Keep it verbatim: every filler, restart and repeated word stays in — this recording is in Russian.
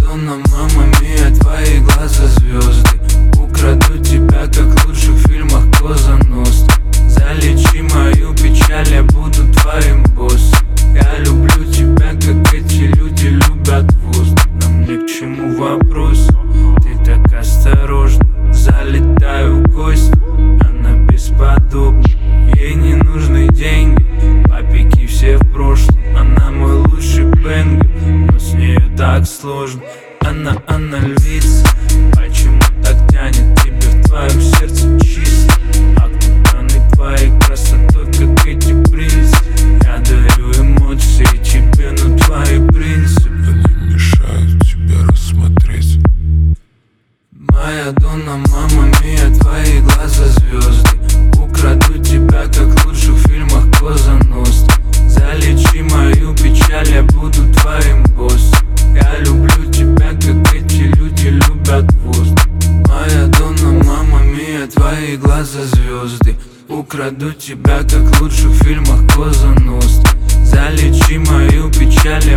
Донна, мама мия, твои глаза звезды. Украду тебя, как в лучших фильмах Коза Ностра. Залечи мою печаль, я буду твоим боссом. Я люблю тебя, как эти люди любят воздух. Нам ни к чему вопрос, ты так осторожна. Залетаю в гости, она бесподобна. Ей не нужны деньги, папики все в прошлом. Она мой лучший бэнгер, но с нею так сложно. Она, она львица, почему так тянет тебя в твоем сердце чисто? Окутаны твоей красотой, как эти принцы. Я дарю эмоции тебе, но твои принципы не мешают тебя рассмотреть. Моя Донна, мама мия, твои глаза звезды. Украду тебя, как в лучших фильмах Коза Ностра. Залечи мою печаль, я буду твоим боссом. Я люблю тебя, как эти люди любят воздух. Моя Донна, мама мия, твои глаза звезды. Украду тебя, как в лучших фильмах Коза Ностра. Залечи мою печаль,